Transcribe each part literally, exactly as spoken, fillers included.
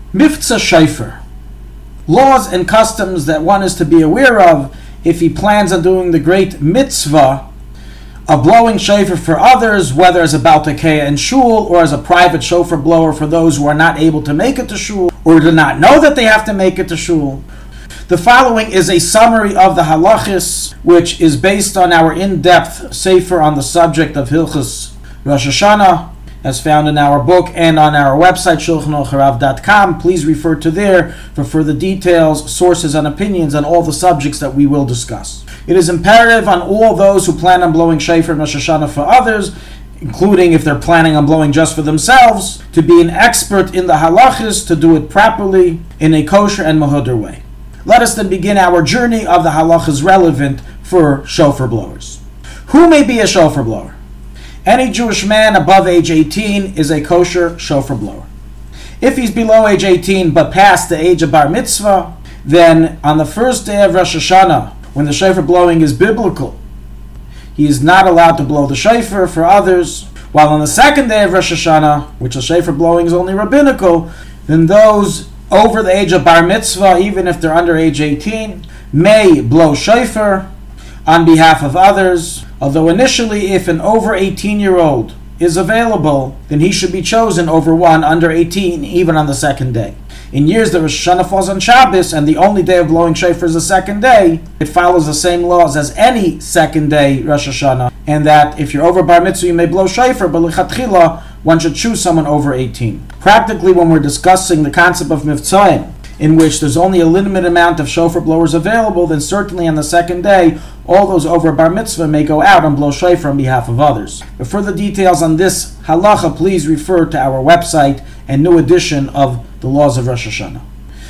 Miftzah Shofar. Laws and customs that one is to be aware of if he plans on doing the great mitzvah of blowing shofar for others, whether as a Baltakeya in shul or as a private shofar blower for those who are not able to make it to shul or do not know that they have to make it to shul. The following is a summary of the halachis, which is based on our in-depth sefer on the subject of Hilchos Rosh Hashanah, as found in our book and on our website, shulchan aruch harav dot com. Please refer to there for further details, sources, and opinions on all the subjects that we will discuss. It is imperative on all those who plan on blowing shofar in Rosh Hashanah for others, including if they're planning on blowing just for themselves, to be an expert in the halachis, to do it properly in a kosher and mehuder way. Let us then begin our journey of the halachas relevant for shofar blowers. Who may be a shofar blower? Any Jewish man above age eighteen is a kosher shofar blower. If he's below age eighteen but past the age of bar mitzvah, then on the first day of Rosh Hashanah, when the shofar blowing is biblical, he is not allowed to blow the shofar for others, while on the second day of Rosh Hashanah, which the shofar blowing is only rabbinical, then those over the age of bar mitzvah, even if they're under age eighteen, may blow shofar on behalf of others, although initially if an over eighteen year old is available, then he should be chosen over one under eighteen even on the second day. In years that Rosh Hashanah falls on Shabbos and the only day of blowing shofar is the second day, it follows the same laws as any second day Rosh Hashanah, and that if you're over bar mitzvah you may blow shofar, but lichatchila one should choose someone over eighteen. Practically, when we're discussing the concept of mivtzaim, in which there's only a limited amount of shofar blowers available, then certainly on the second day, all those over bar mitzvah may go out and blow shofar on behalf of others. For further details on this halacha, please refer to our website and new edition of the Laws of Rosh Hashanah.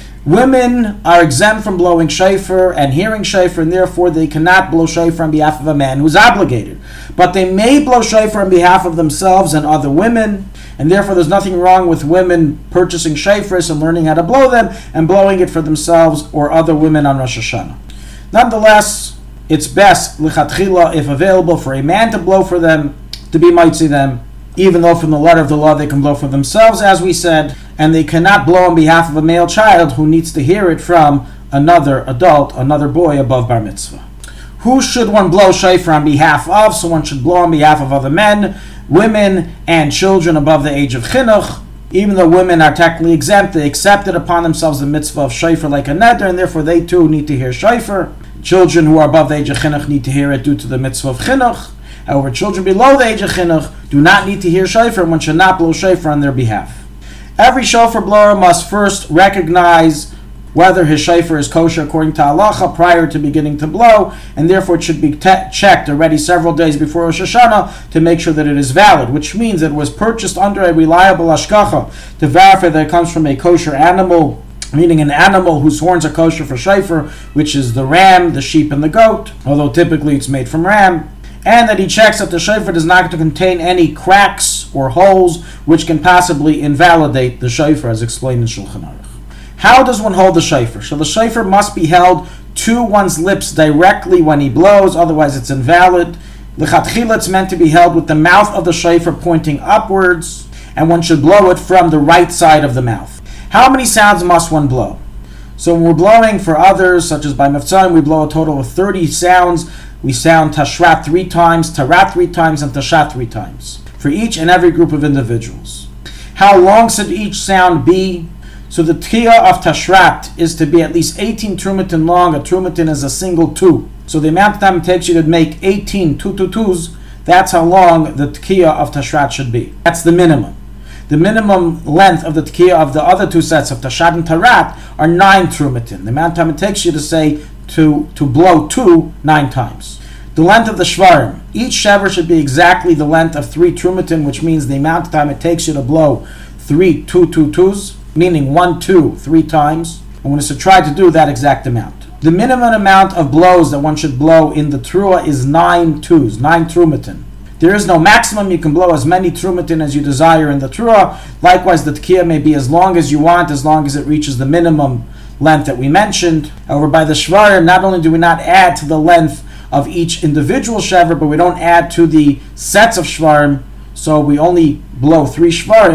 Women are exempt from blowing shofar and hearing shofar, and therefore they cannot blow shofar on behalf of a man who's obligated. But they may blow shofar on behalf of themselves and other women, and therefore there's nothing wrong with women purchasing shofars and learning how to blow them and blowing it for themselves or other women on Rosh Hashanah. Nonetheless, it's best, lichatchila, if available, for a man to blow for them, to be mitzi them, even though from the letter of the law they can blow for themselves, as we said, and they cannot blow on behalf of a male child who needs to hear it from another adult, another boy above bar mitzvah. Who should one blow shofar on behalf of? So one should blow on behalf of other men, women, and children above the age of chinuch. Even though women are technically exempt, they accepted upon themselves the mitzvah of shofar like a neder, and therefore they too need to hear shofar. Children who are above the age of chinuch need to hear it due to the mitzvah of chinuch. However, children below the age of chinuch do not need to hear shofar, and one should not blow shofar on their behalf. Every shofar blower must first recognize whether his shofar is kosher according to halacha prior to beginning to blow, and therefore it should be te- checked already several days before Rosh Hashanah to make sure that it is valid, which means that it was purchased under a reliable hashgacha to verify that it comes from a kosher animal, meaning an animal whose horns are kosher for shofar, which is the ram, the sheep, and the goat, although typically it's made from ram, and that he checks that the shofar does not contain any cracks or holes which can possibly invalidate the shofar, as explained in Shulchan Aruch. How does one hold the shofar? So the shofar must be held to one's lips directly when he blows, otherwise it's invalid. L'chatchila, it's meant to be held with the mouth of the shofar pointing upwards, and one should blow it from the right side of the mouth. How many sounds must one blow? So when we're blowing for others, such as by mivtzaim, we blow a total of thirty sounds. We sound tashrat three times, tarat three times, and tashat three times for each and every group of individuals. How long should each sound be? So the tkiyah of tashrat is to be at least eighteen trumatin long. A trumatin is a single two. So the amount of time it takes you to make eighteen two two twos, that's how long the tkiyah of tashrat should be. That's the minimum. The minimum length of the tkiyah of the other two sets of tashat and tarat are nine trumatin. The amount of time it takes you to say to, to blow two nine times. The length of the shvarim. Each shaver should be exactly the length of three trumatin, which means the amount of time it takes you to blow three two two twos, meaning one, two, three times. And one is to try to do that exact amount. The minimum amount of blows that one should blow in the trua is nine twos, nine trumatin. There is no maximum. You can blow as many trumatin as you desire in the trua. Likewise, the tkiyah may be as long as you want, as long as it reaches the minimum length that we mentioned. However, by the shvarim, not only do we not add to the length of each individual shaver, but we don't add to the sets of shvarim, so we only blow three shvarim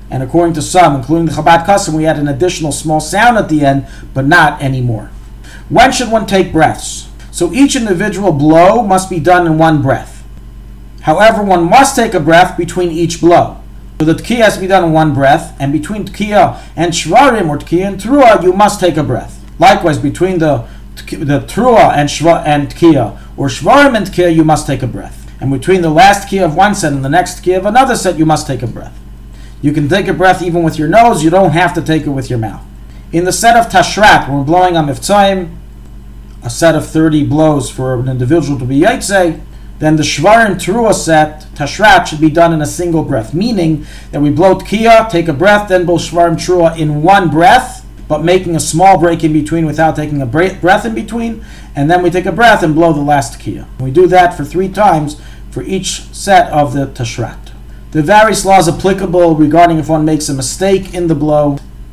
And according to some, including the Chabad custom, we add an additional small sound at the end, but not anymore. When should one take breaths? So each individual blow must be done in one breath. However, one must take a breath between each blow. So the Tkiya has to be done in one breath, and between Tkiya and Shvarim, or Tkiya and Teruah, you must take a breath. Likewise, between the the Teruah and Shva, and Tkiya, or Shvarim and Tkiya, you must take a breath. And between the last Tkiya of one set and the next Tkiya of another set, you must take a breath. You can take a breath even with your nose, you don't have to take it with your mouth. In the set of Tashrat, when we're blowing on Mivtzoyim, a set of thirty blows for an individual to be Yaitzeh, then the Shvarim Teruah set, Tashrat, should be done in a single breath, meaning that we blow Tkiya, take a breath, then blow Shvarim Teruah in one breath, but making a small break in between without taking a breath in between, and then we take a breath and blow the last Tkiya. We do that for three times for each set of the Tashrat. The various laws applicable regarding if one makes a mistake in the blow,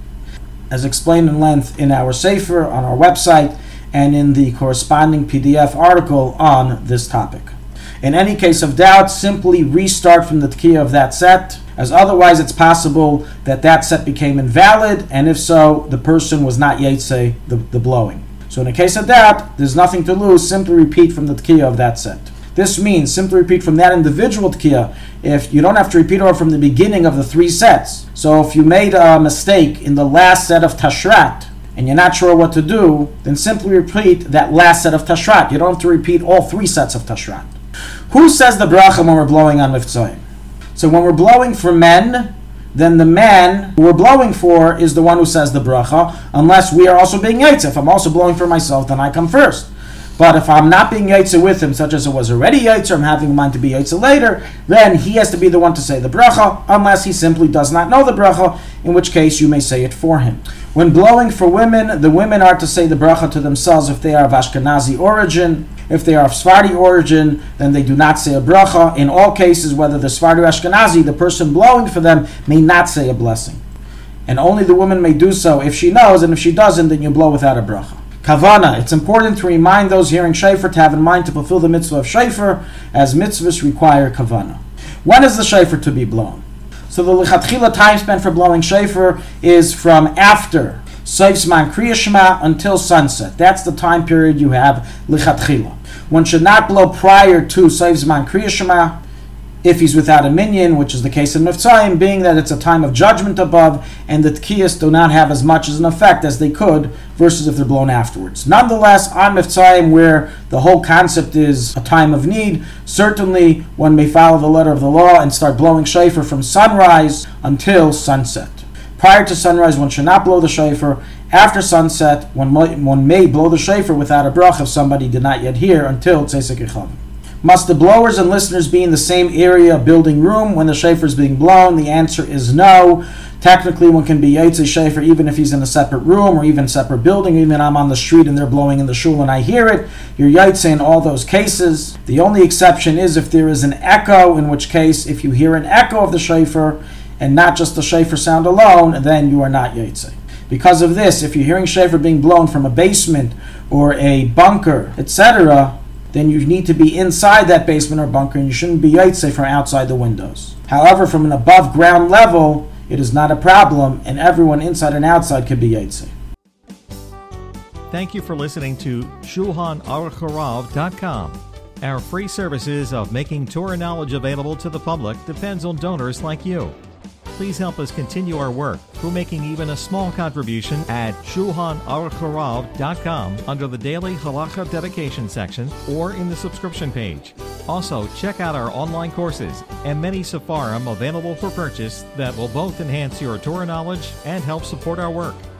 as explained in length in our Sefer on our website and in the corresponding P D F article on this topic. In any case of doubt, simply restart from the Tkiya of that set, as otherwise it's possible that that set became invalid, and if so, the person was not Yaitzeh, the, the blowing. So in a case of doubt, there's nothing to lose, simply repeat from the Tkiya of that set. This means simply repeat from that individual Tkiya. If you don't have to repeat it from the beginning of the three sets. So if you made a mistake in the last set of Tashrat and you're not sure what to do, then simply repeat that last set of Tashrat. You don't have to repeat all three sets of Tashrat. Who says the bracha when we're blowing on Mivtzoyim? So when we're blowing for men, then the man who we're blowing for is the one who says the bracha, unless we are also being Yaitzeh. If I'm also blowing for myself, then I come first. But if I'm not being Yaitzeh with him, such as it was already Yaitzeh, I'm having in mind to be Yaitzeh later, then he has to be the one to say the bracha, unless he simply does not know the bracha, in which case you may say it for him. When blowing for women, the women are to say the bracha to themselves if they are of Ashkenazi origin. If they are of Sephardi origin, then they do not say a bracha. In all cases, whether they're Sephardi or Ashkenazi, the person blowing for them may not say a blessing. And only the woman may do so if she knows, and if she doesn't, then you blow without a bracha. Kavana, it's important to remind those hearing shofar to have in mind to fulfill the mitzvah of shofar, as mitzvahs require kavana. When is the shofar to be blown? So the lichatchila time spent for blowing shofar is from after Sof Zman Kriya Shema until sunset. That's the time period you have lichatchila. One should not blow prior to Sof Zman Kriya Shema if he's without a minyan, which is the case in Mivtzoyim, being that it's a time of judgment above, and the tkiyas do not have as much as an effect as they could, versus if they're blown afterwards. Nonetheless, on Mivtzoyim, where the whole concept is a time of need, certainly one may follow the letter of the law and start blowing shofar from sunrise until sunset. Prior to sunrise, one should not blow the shofar. After sunset, one may, one may blow the shofar without a bracha if somebody did not yet hear until Tzesek Echavim. Must the blowers and listeners be in the same area, building room, when the shofar is being blown? The answer is no. Technically, one can be Yaitzeh shofar even if he's in a separate room or even separate building. Even I'm on the street and they're blowing in the shul and I hear it. You're Yaitzeh in all those cases. The only exception is if there is an echo, in which case, if you hear an echo of the shofar and not just the shofar sound alone, then you are not Yaitzeh. Because of this, if you're hearing shofar being blown from a basement or a bunker, et cetera, then you need to be inside that basement or bunker, and you shouldn't be Yaitzeh from outside the windows. However, from an above ground level, it is not a problem, and everyone inside and outside could be Yaitzeh. Thank you for listening to Shulchan Aruch Harav dot com. Our free services of making Torah knowledge available to the public depends on donors like you. Please help us continue our work through making even a small contribution at Shulchan Aruch Harav dot com under the Daily Halacha Dedication section or in the subscription page. Also, check out our online courses and many Sefarim available for purchase that will both enhance your Torah knowledge and help support our work.